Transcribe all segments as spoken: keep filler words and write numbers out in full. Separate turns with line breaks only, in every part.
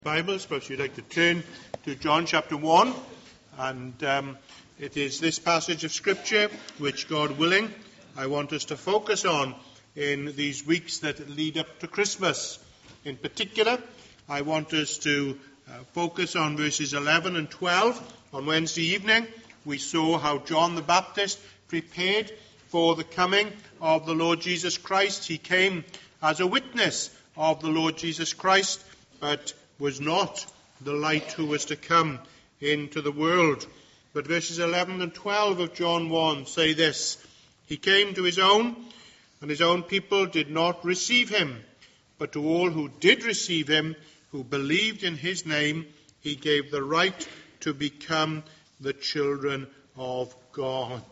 Bibles, perhaps you'd like to turn to John chapter one, and um, it is this passage of Scripture which, God willing, I want us to focus on in these weeks that lead up to Christmas. In particular, I want us to uh, focus on verses eleven and twelve. On Wednesday evening, we saw how John the Baptist prepared for the coming of the Lord Jesus Christ. He came as a witness of the Lord Jesus Christ, but was not the light who was to come into the world. But verses eleven and twelve of John one say this: He came to his own, and his own people did not receive him. But to all who did receive him, who believed in his name, he gave the right to become the children of God.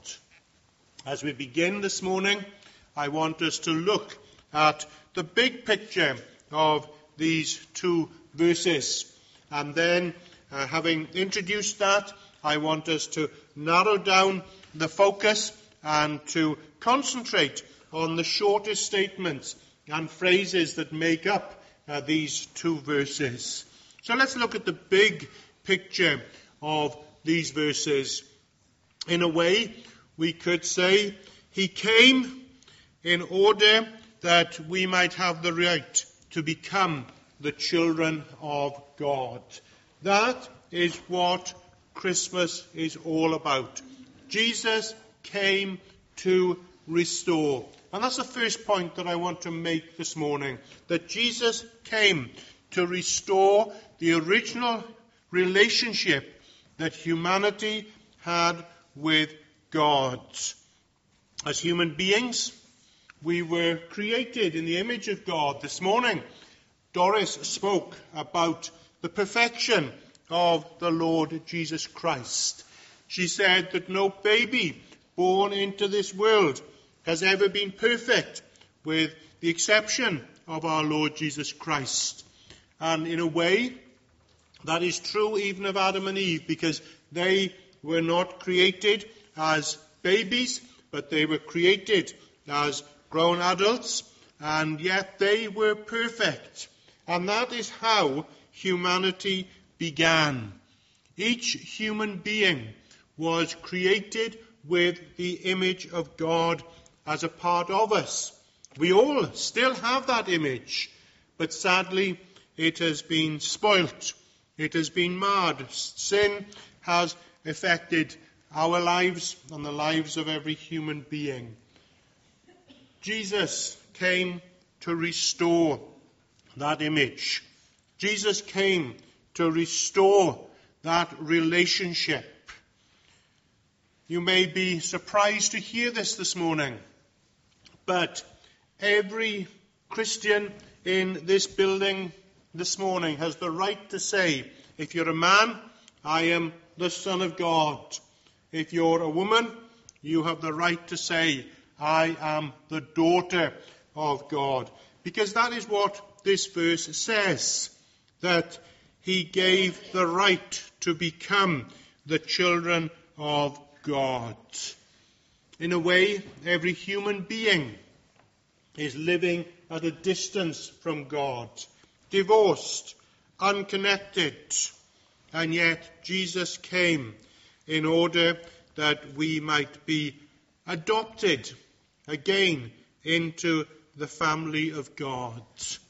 As we begin this morning, I want us to look at the big picture of these two verses. And then, uh, having introduced that, I want us to narrow down the focus and to concentrate on the shortest statements and phrases that make up uh, these two verses. So let's look at the big picture of these verses. In a way, we could say, He came in order that we might have the right to become the children of God. That is what Christmas is all about. Jesus came to restore. And that's the first point that I want to make this morning, that Jesus came to restore the original relationship that humanity had with God. As human beings, we were created in the image of God. This morning, Doris spoke about the perfection of the Lord Jesus Christ. She said that no baby born into this world has ever been perfect, with the exception of our Lord Jesus Christ. And in a way, that is true even of Adam and Eve, because they were not created as babies, but they were created as grown adults, and yet they were perfect. And that is how humanity began. Each human being was created with the image of God as a part of us. We all still have that image, but sadly it has been spoilt. It has been marred. Sin has affected our lives and the lives of every human being. Jesus came to restore that image. Jesus came to restore that relationship. You may be surprised to hear this this morning, but every Christian in this building this morning has the right to say, if you're a man, I am the Son of God. If you're a woman, you have the right to say, I am the daughter of God. Because that is what this verse says, that he gave the right to become the children of God. In a way, every human being is living at a distance from God, divorced, unconnected, and yet Jesus came in order that we might be adopted again into the family of God.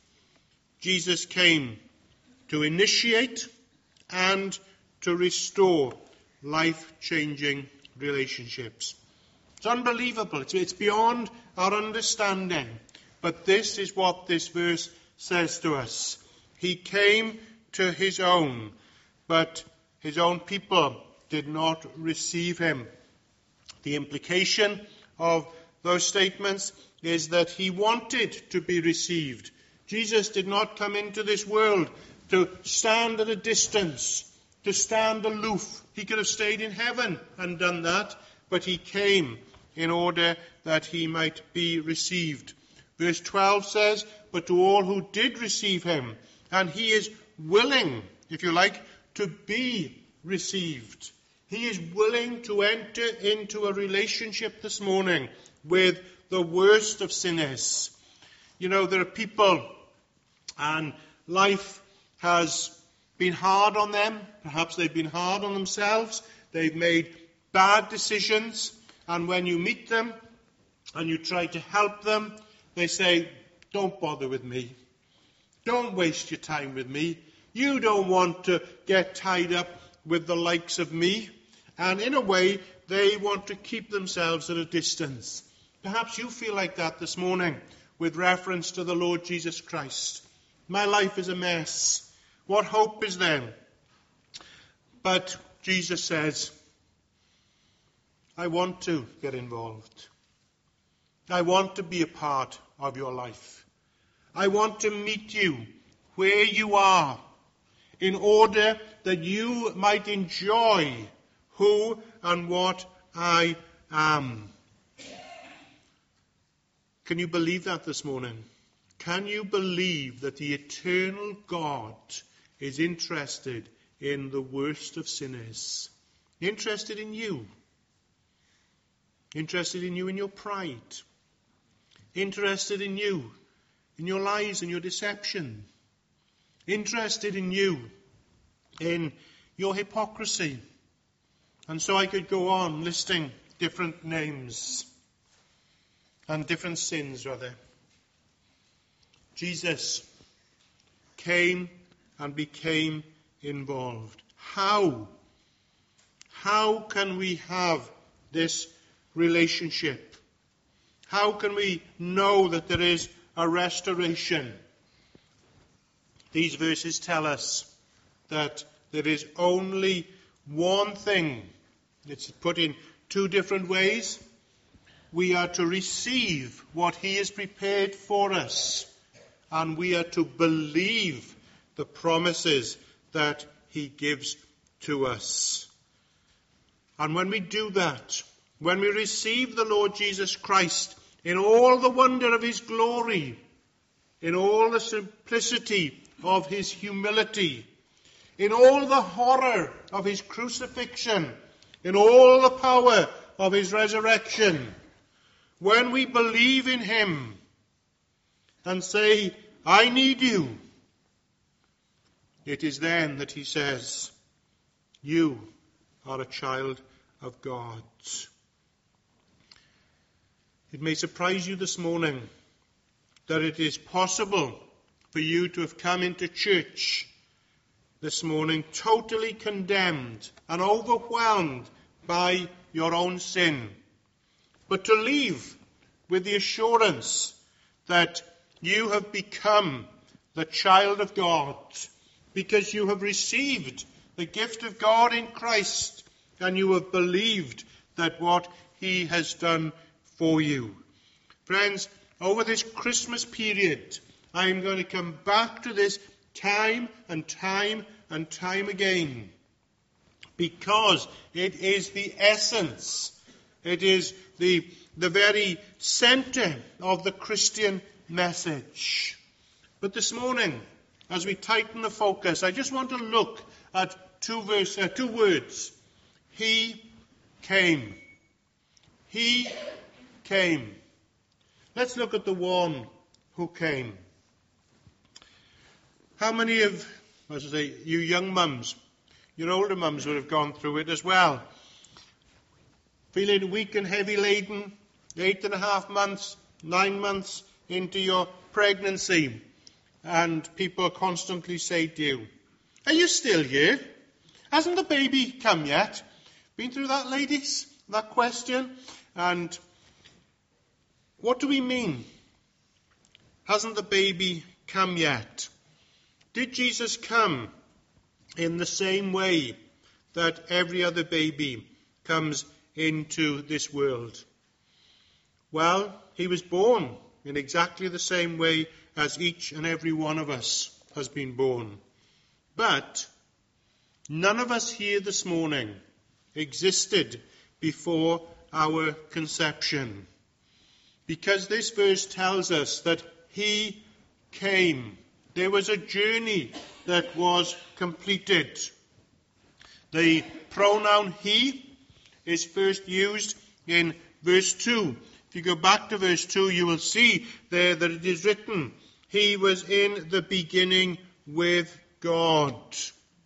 Jesus came to initiate and to restore life-changing relationships. It's unbelievable. It's, it's beyond our understanding. But this is what this verse says to us. He came to his own, but his own people did not receive him. The implication of those statements is that he wanted to be received. Jesus did not come into this world to stand at a distance, to stand aloof. He could have stayed in heaven and done that, but he came in order that he might be received. Verse twelve says, but to all who did receive him, and he is willing, if you like, to be received. He is willing to enter into a relationship this morning with the worst of sinners. You know, there are people, and life has been hard on them. Perhaps they've been hard on themselves. They've made bad decisions. And when you meet them and you try to help them, they say, don't bother with me. Don't waste your time with me. You don't want to get tied up with the likes of me. And in a way, they want to keep themselves at a distance. Perhaps you feel like that this morning with reference to the Lord Jesus Christ. My life is a mess. What hope is there? But Jesus says, I want to get involved. I want to be a part of your life. I want to meet you where you are in order that you might enjoy who and what I am. Can you believe that this morning? Can you believe that the eternal God is interested in the worst of sinners? Interested in you. Interested in you in your pride. Interested in you in your lies and your deception. Interested in you in your hypocrisy. And so I could go on listing different names and different sins, rather. Jesus came and became involved. How? How can we have this relationship? How can we know that there is a restoration? These verses tell us that there is only one thing. It's put in two different ways. We are to receive what he has prepared for us, and we are to believe the promises that he gives to us. And when we do that, when we receive the Lord Jesus Christ in all the wonder of his glory, in all the simplicity of his humility, in all the horror of his crucifixion, in all the power of his resurrection, when we believe in him and say, I need you, it is then that he says, you are a child of God. It may surprise you this morning that it is possible for you to have come into church this morning totally condemned and overwhelmed by your own sin, but to leave with the assurance that you have become the child of God because you have received the gift of God in Christ and you have believed that what he has done for you. Friends, over this Christmas period, I am going to come back to this time and time and time again, because it is the essence, it is the, the very center of the Christian message. But this morning, as we tighten the focus, I just want to look at two, verse, uh, two words. He came. He came. Let's look at the one who came. How many of, as I say, you young mums, your older mums would have gone through it as well? Feeling weak and heavy laden, eight and a half months, nine months into your pregnancy, and people constantly say to you, are you still here? Hasn't the baby come yet? Been through that, ladies? That question? And what do we mean? Hasn't the baby come yet? Did Jesus come in the same way that every other baby comes into this world? Well, he was born in exactly the same way as each and every one of us has been born. But none of us here this morning existed before our conception, because this verse tells us that he came. There was a journey that was completed. The pronoun he is first used in verse two. If you go back to verse two, you will see there that it is written, he was in the beginning with God.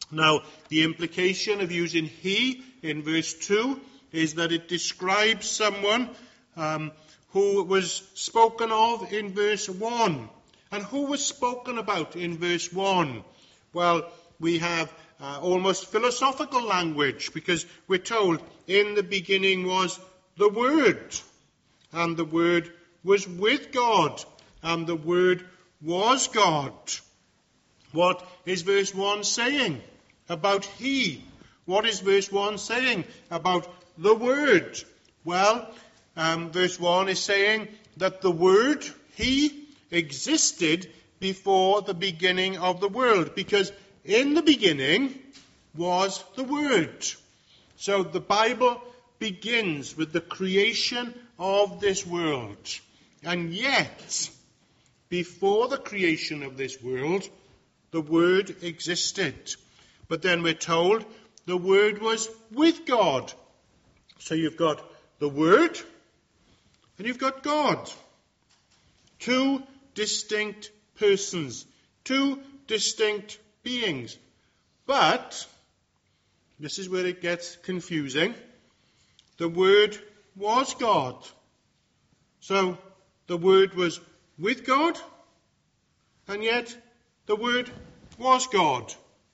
Now, the implication of using he in verse two is that it describes someone um, who was spoken of in verse one. And who was spoken about in verse one? Well, we have uh, almost philosophical language, because we're told, in the beginning was the Word, and the Word was with God, and the Word was God. What is verse one saying about he? What is verse one saying about the Word? Well, um, verse one is saying that the Word, he, existed before the beginning of the world, because in the beginning was the Word. So the Bible begins with the creation of this world. And yet, before the creation of this world, the Word existed. But then we're told the Word was with God. So you've got the Word and you've got God. Two distinct persons, two distinct beings. But, this is where it gets confusing, the Word was God. So, the Word was with God, and yet the Word was God.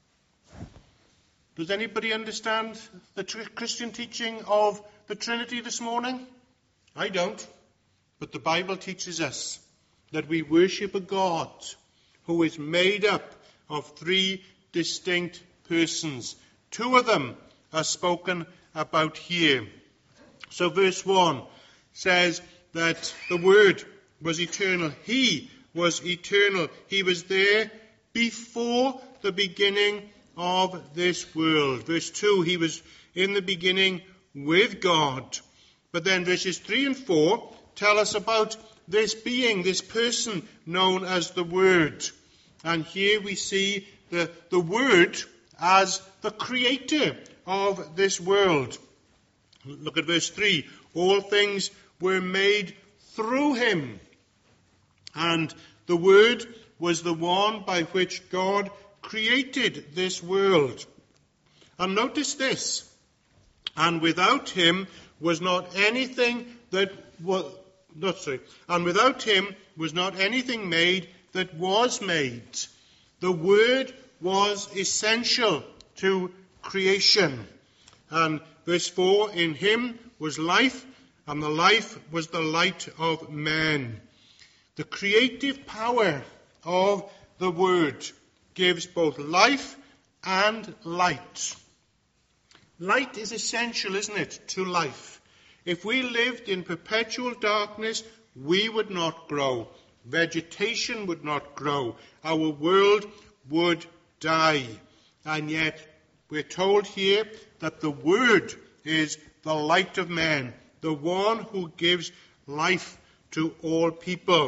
Does anybody understand the tr- Christian teaching of the Trinity this morning? I don't. But the Bible teaches us that we worship a God who is made up of three distinct persons. Two of them are spoken about here. So verse one says that the Word was eternal. He was eternal. He was there before the beginning of this world. Verse two, he was in the beginning with God. But then verses three and four tell us about this being, this person known as the Word. And here we see the, the Word as the creator of this world. Look at verse three. All things were made through him. And the Word was the one by which God created this world. And notice this. And without him was not anything that was... Not sorry. And without him was not anything made that was made. The Word was essential to creation. And verse four, in him was life, and the life was the light of men. The creative power of the Word gives both life and light. Light is essential, isn't it, to life. If we lived in perpetual darkness, we would not grow. Vegetation would not grow. Our world would die. And yet, we're told here that the Word is the light of man, the one who gives life to all people.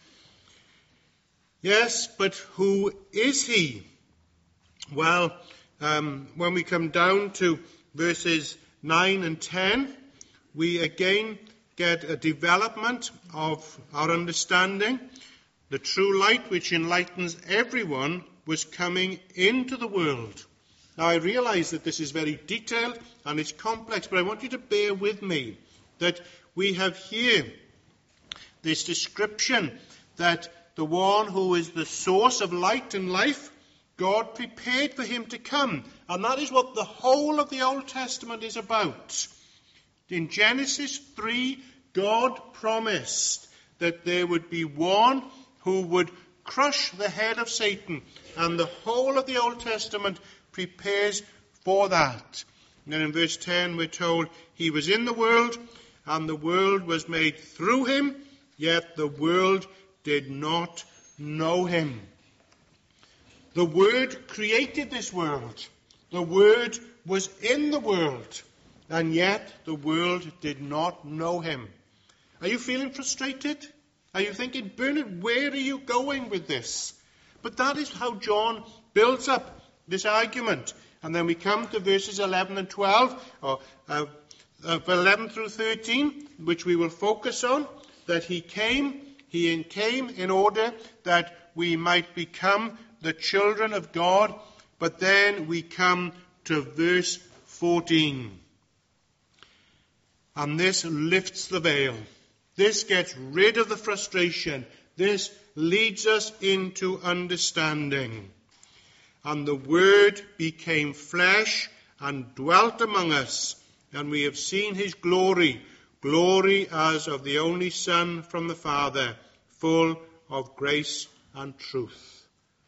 Yes, but who is he? Well, um, when we come down to verses nine and ten, we again get a development of our understanding. The true light which enlightens everyone was coming into the world. Now I realize that this is very detailed and it's complex, but I want you to bear with me that we have here this description that the one who is the source of light and life, God prepared for him to come. And that is what the whole of the Old Testament is about. In Genesis three, God promised that there would be one who would crush the head of Satan. And the whole of the Old Testament prepares for that. And then in verse ten we're told, he was in the world, and the world was made through him, yet the world did not know him. The Word created this world. The Word was in the world. And yet the world did not know him. Are you feeling frustrated? Are you thinking, Bernard, where are you going with this? But that is how John builds up this argument. And then we come to verses eleven and twelve, or uh, uh, eleven through thirteen, which we will focus on, that he came, he came in order that we might become the children of God, But then we come to verse fourteen. And this lifts the veil. This gets rid of the frustration. This leads us into understanding. And the Word became flesh and dwelt among us, and we have seen his glory, glory as of the only Son from the Father, full of grace and truth.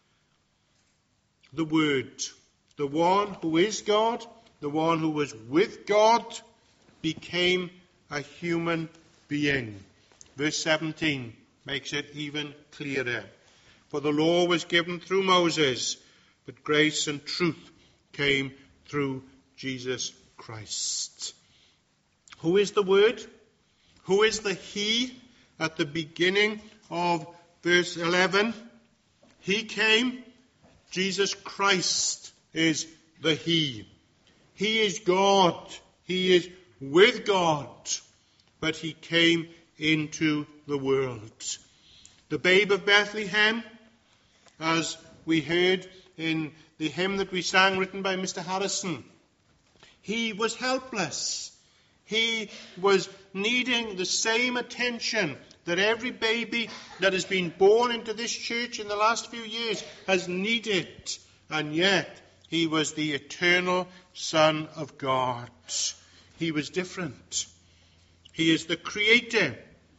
The Word, the one who is God, the one who was with God, became a human being. Verse seventeen makes it even clearer. For the law was given through Moses, but grace and truth came through Jesus Christ. Who is the Word? Who is the He at the beginning of verse eleven? He came. Jesus Christ is the He. He is God. He is with God. But he came into the world. The babe of Bethlehem, as we heard in the hymn that we sang, written by Mister Harrison, he was helpless. He was needing the same attention that every baby that has been born into this church in the last few years has needed. And yet, he was the eternal Son of God. He was different. He is the Creator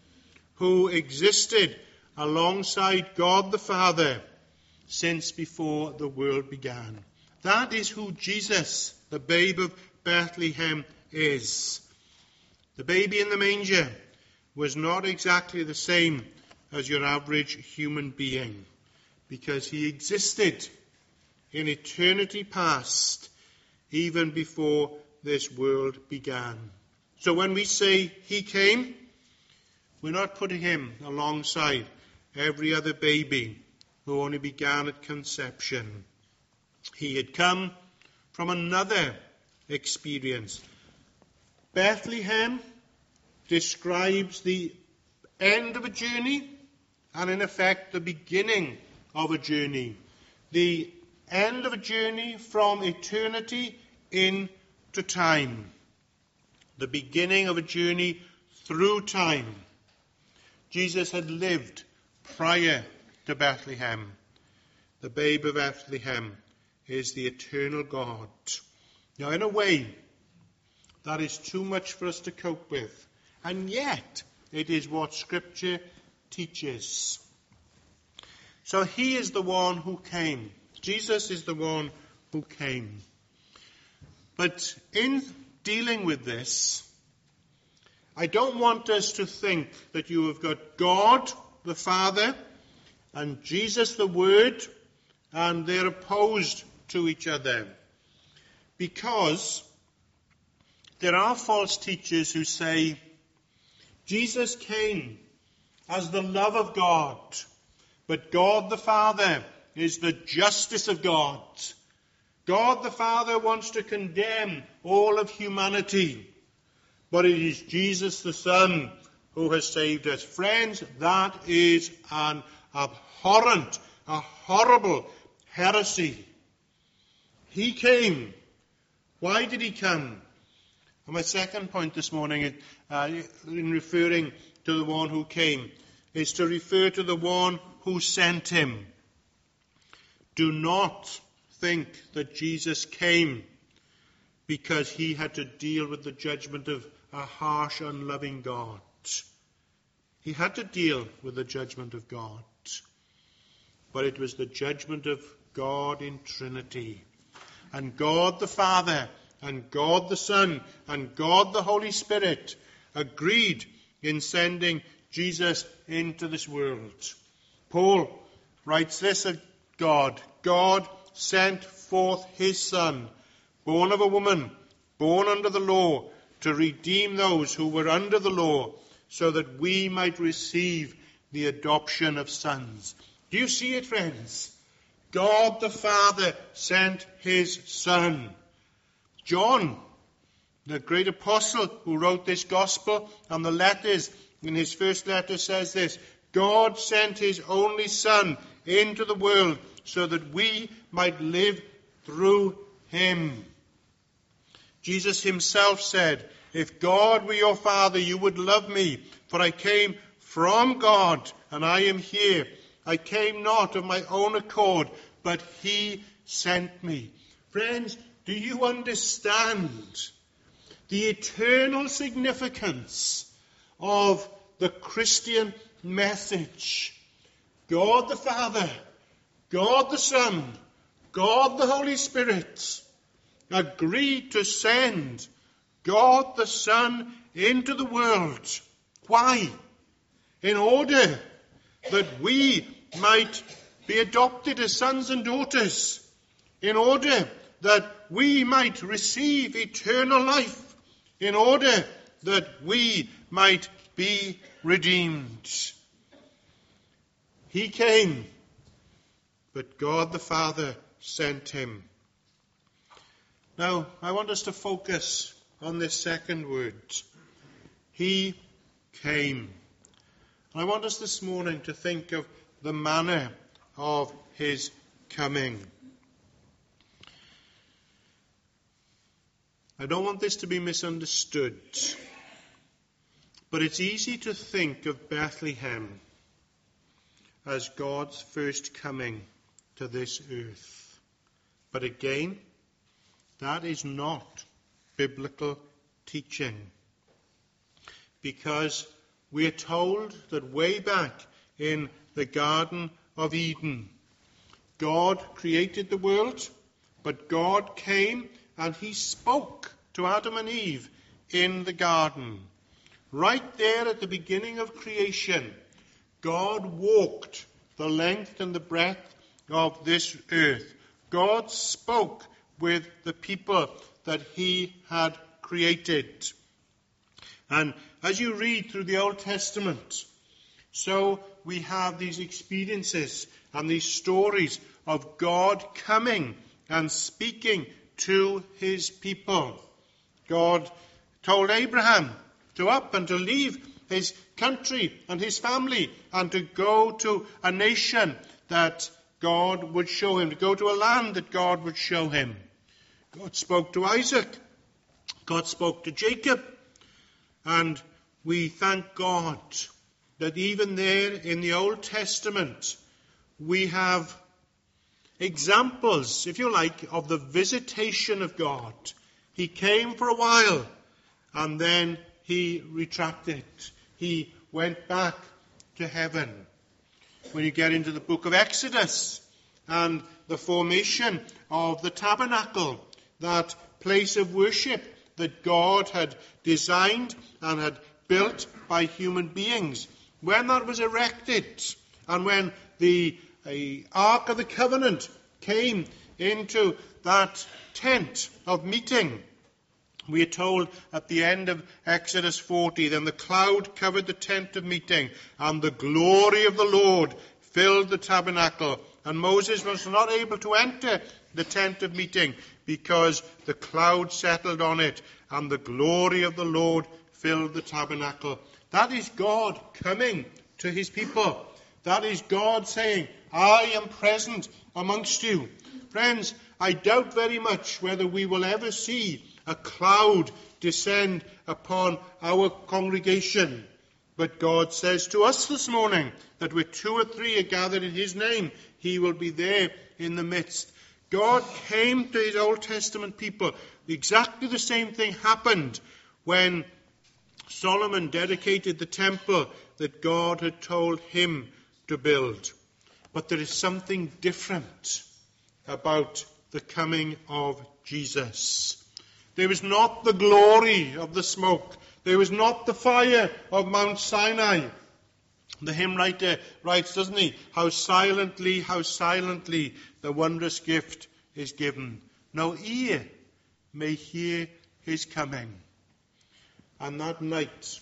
who existed alongside God the Father since before the world began. That is who Jesus, the babe of Bethlehem, is. The baby in the manger was not exactly the same as your average human being, because he existed in eternity past, even before this world began. So when we say he came, we're not putting him alongside every other baby who only began at conception. He had come from another experience. Bethlehem describes the end of a journey and, in effect, the beginning of a journey. The end of a journey from eternity into time. The beginning of a journey through time. Jesus had lived prior to Bethlehem. The babe of Bethlehem is the eternal God. Now, in a way, that is too much for us to cope with. And yet, it is what Scripture teaches. So he is the one who came. Jesus is the one who came. But in dealing with this, I don't want us to think that you have got God, the Father, and Jesus, the Word, and they're opposed to each other. Because there are false teachers who say, Jesus came as the love of God, but God the Father is the justice of God. God the Father wants to condemn all of humanity, but it is Jesus the Son who has saved us. Friends, that is an abhorrent, a horrible heresy. He came. Why did he come? And my second point this morning, uh, in referring to the one who came, is to refer to the one who sent him. Do not think that Jesus came because he had to deal with the judgment of a harsh, unloving God. He had to deal with the judgment of God. But it was the judgment of God in Trinity. And God the Father, and God the Son, and God the Holy Spirit agreed in sending Jesus into this world. Paul writes this of God. God sent forth his Son, born of a woman, born under the law, to redeem those who were under the law, so that we might receive the adoption of sons. Do you see it, friends? God the Father sent his Son. John, the great apostle who wrote this gospel and the letters, in his first letter says this: God sent his only Son into the world so that we might live through him. Jesus himself said, "If God were your Father, you would love me, for I came from God, and I am here. I came not of my own accord, but he sent me." Friends, do you understand the eternal significance of the Christian message? God the Father, God the Son, God the Holy Spirit agreed to send God the Son into the world. Why? In order that we might be adopted as sons and daughters, in order that we might receive eternal life, in order that we might be redeemed. He came, but God the Father sent him. Now, I want us to focus on this second word. He came. I want us this morning to think of the manner of his coming. I don't want this to be misunderstood, but it's easy to think of Bethlehem as God's first coming to this earth. But again, that is not biblical teaching, because we are told that way back in the Garden of Eden, God created the world, but God came and he spoke to Adam and Eve in the garden. Right there at the beginning of creation, God walked the length and the breadth of this earth. God spoke with the people that he had created. And as you read through the Old Testament, so we have these experiences and these stories of God coming and speaking to his people. God told Abraham to up and to leave his country and his family and to go to a nation that God would show him, to go to a land that God would show him. God spoke to Isaac. God spoke to Jacob. And we thank God that even there in the Old Testament we have examples, if you like, of the visitation of God. He came for a while and then he retracted. He went back to heaven. When you get into the book of Exodus and the formation of the tabernacle, that place of worship that God had designed and had built by human beings, when that was erected and when the a Ark of the Covenant came into that tent of meeting, we are told at the end of Exodus forty, then the cloud covered the tent of meeting, and the glory of the Lord filled the tabernacle. And Moses was not able to enter the tent of meeting because the cloud settled on it, and the glory of the Lord filled the tabernacle. That is God coming to his people. That is God saying, I am present amongst you. Friends, I doubt very much whether we will ever see a cloud descend upon our congregation. But God says to us this morning that where two or three are gathered in his name, he will be there in the midst. God came to his Old Testament people. Exactly the same thing happened when Solomon dedicated the temple that God had told him to build. But there is something different about the coming of Jesus. There was not the glory of the smoke. There was not the fire of Mount Sinai. The hymn writer writes, doesn't he? How silently, how silently the wondrous gift is given. No ear may hear his coming. And that night,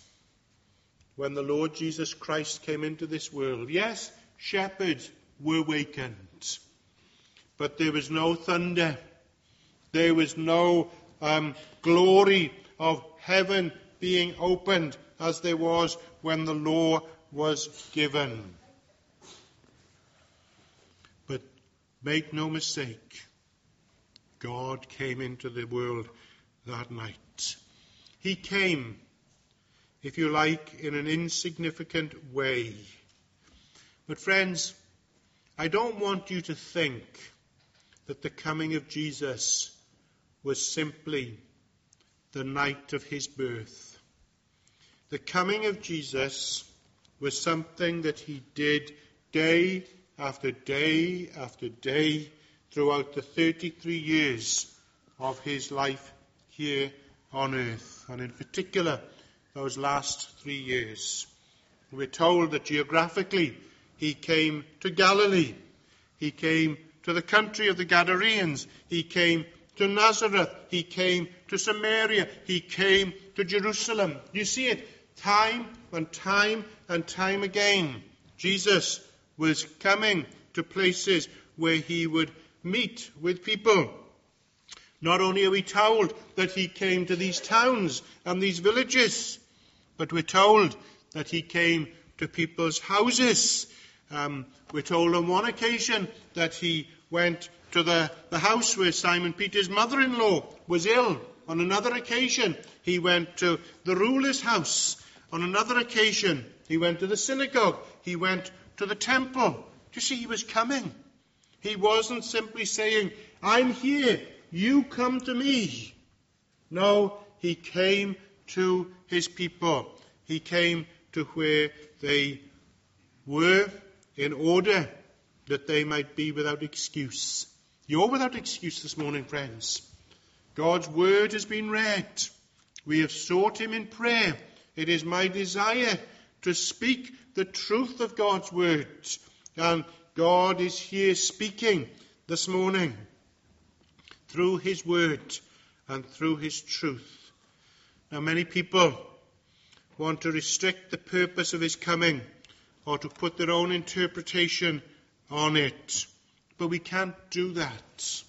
when the Lord Jesus Christ came into this world, yes, shepherds were wakened, but there was no thunder. There was no um, glory of heaven being opened as there was when the law was given. But make no mistake, God came into the world that night. He came, if you like, in an insignificant way. But friends, I don't want you to think that the coming of Jesus was simply the night of his birth. The coming of Jesus was something that he did day after day after day throughout the thirty-three years of his life here on earth, and in particular those last three years. We're told that geographically he came to Galilee, he came to the country of the Gadarenes, he came to Nazareth, he came to Samaria, he came to Jerusalem. You see it time and time and time again. Jesus was coming to places where he would meet with people. Not only are we told that he came to these towns and these villages, but we're told that he came to people's houses. Um, we're told on one occasion that he went to the, the house where Simon Peter's mother-in-law was ill. On another occasion, he went to the ruler's house. On another occasion, he went to the synagogue. He went to the temple. You see, he was coming. He wasn't simply saying, I'm here, you come to me. No, he came to his people. He came to where they were in order that they might be without excuse. You're without excuse this morning, friends. God's word has been read. We have sought him in prayer. It is my desire to speak the truth of God's word. And God is here speaking this morning through his word and through his truth. Now, many people want to restrict the purpose of his coming or to put their own interpretation on it. But we can't do that.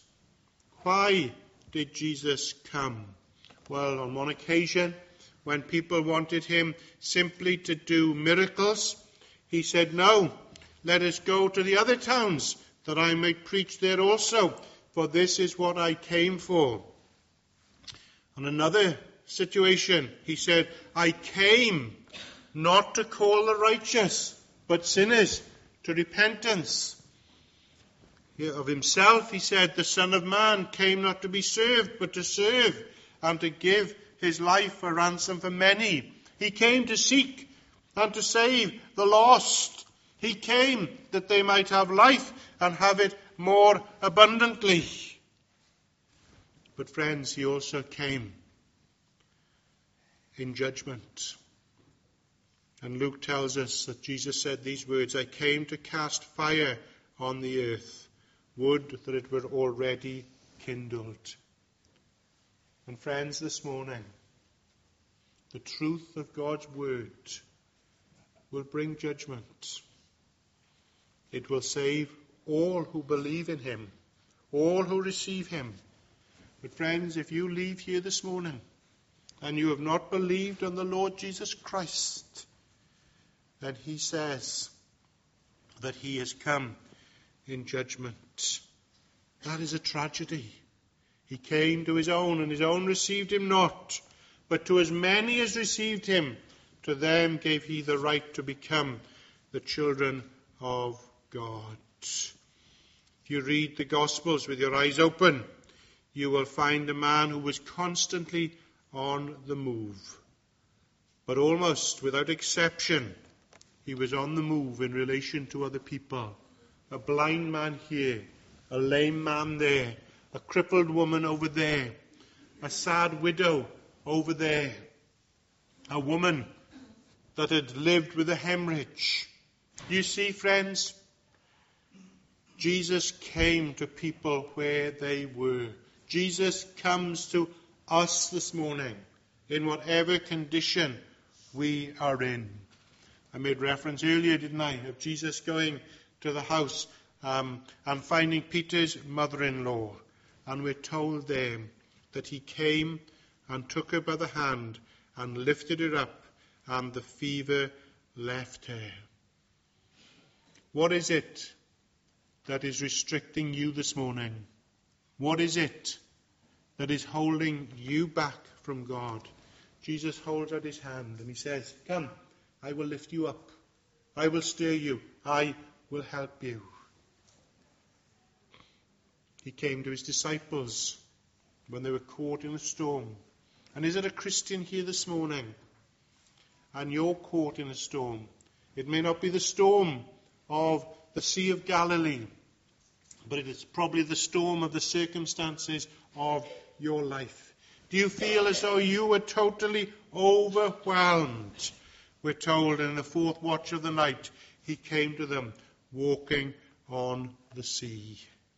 Why did Jesus come? Well, on one occasion, when people wanted him simply to do miracles, he said, no, let us go to the other towns, that I may preach there also, for this is what I came for. On another situation, he said, I came not to call the righteous, but sinners to repentance. Of himself, he said, the Son of Man came not to be served, but to serve, and to give his life a ransom for many. He came to seek and to save the lost. He came that they might have life and have it more abundantly. But friends, he also came in judgment. And Luke tells us that Jesus said these words, I came to cast fire on the earth. Would that it were already kindled. And friends, this morning, the truth of God's word will bring judgment. It will save all who believe in him, all who receive him. But friends, if you leave here this morning and you have not believed on the Lord Jesus Christ, then he says that he has come in judgment. That is a tragedy. He came to his own, and his own received him not. But to as many as received him, to them gave he the right to become the children of God. If you read the Gospels with your eyes open, you will find a man who was constantly on the move. But almost without exception, he was on the move in relation to other people. A blind man here, a lame man there, a crippled woman over there, a sad widow over there, a woman that had lived with a hemorrhage. You see, friends, Jesus came to people where they were. Jesus comes to us this morning in whatever condition we are in. I made reference earlier, didn't I, of Jesus going to the house um, and finding Peter's mother-in-law. And we're told there that he came and took her by the hand and lifted her up, and the fever left her. What is it that is restricting you this morning? What is it that is holding you back from God? Jesus holds out his hand and he says, come, I will lift you up. I will stir you. I will help you. He came to his disciples when they were caught in a storm. And is there a Christian here this morning? And you're caught in a storm. It may not be the storm of the Sea of Galilee, but it is probably the storm of the circumstances of your life. Do you feel as though you were totally overwhelmed? We're told in the fourth watch of the night, he came to them walking on the sea.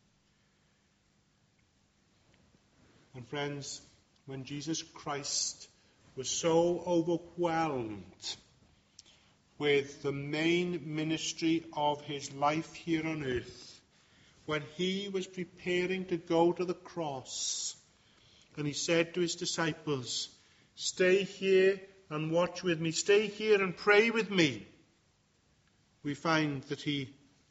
And friends, when Jesus Christ was so overwhelmed with the main ministry of his life here on earth, when he was preparing to go to the cross, and he said to his disciples, stay here and watch with me, stay here and pray with me, we find that he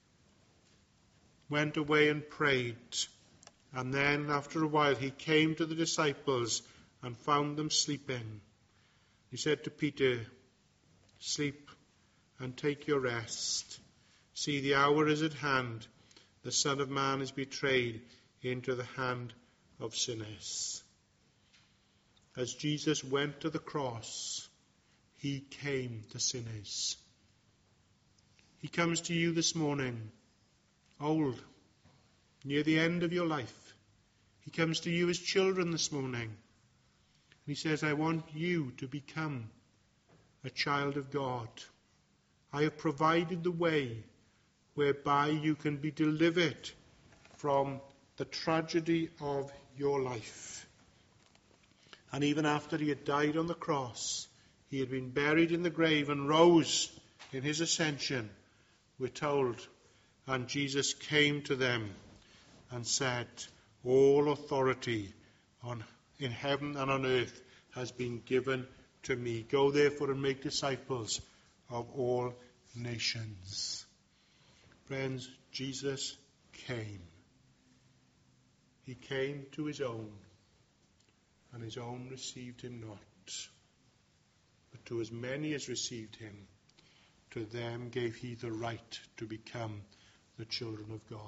went away and prayed. And then, after a while, he came to the disciples and found them sleeping. He said to Peter, sleep and take your rest. See, the hour is at hand. The Son of Man is betrayed into the hand of sinners. As Jesus went to the cross, he came to sinners. He comes to you this morning, old, near the end of your life. He comes to you as children this morning. And he says, I want you to become a child of God. I have provided the way whereby you can be delivered from the tragedy of your life. And even after he had died on the cross, he had been buried in the grave and rose in his ascension, we're told. And Jesus came to them and said, all authority on, in heaven and on earth has been given to me. Go therefore and make disciples of all nations. Friends, Jesus came. He came to his own, and his own received him not. But to as many as received him, to them gave he the right to become the children of God.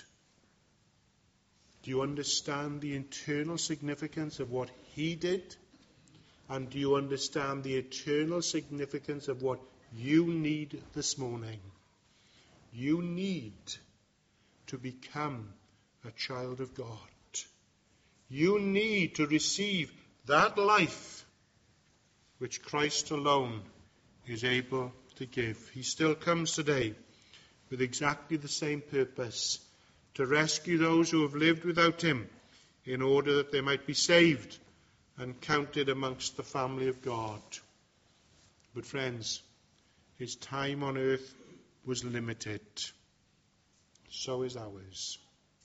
Do you understand the eternal significance of what he did? And do you understand the eternal significance of what you need this morning? You need to become a child of God. You need to receive that life which Christ alone is able to give. He still comes today with exactly the same purpose, to rescue those who have lived without him, in order that they might be saved and counted amongst the family of God. But friends, his time on earth was limited. So is ours.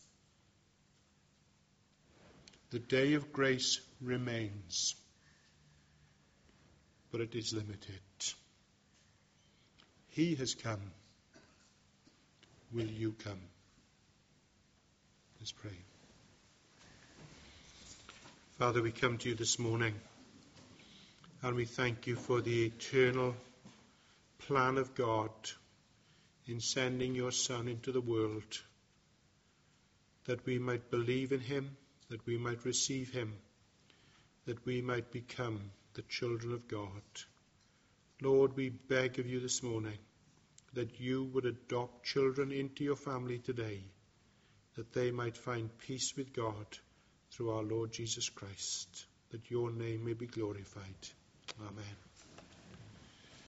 The day of grace remains, but it is limited. He has come. Will you come? Let's pray. Father, we come to you this morning, and we thank you for the eternal plan of God in sending your Son into the world, that we might believe in him, that we might receive him, that we might become the children of God. Lord, we beg of you this morning that you would adopt children into your family today, that they might find peace with God through our Lord Jesus Christ, that your name may be glorified. Amen.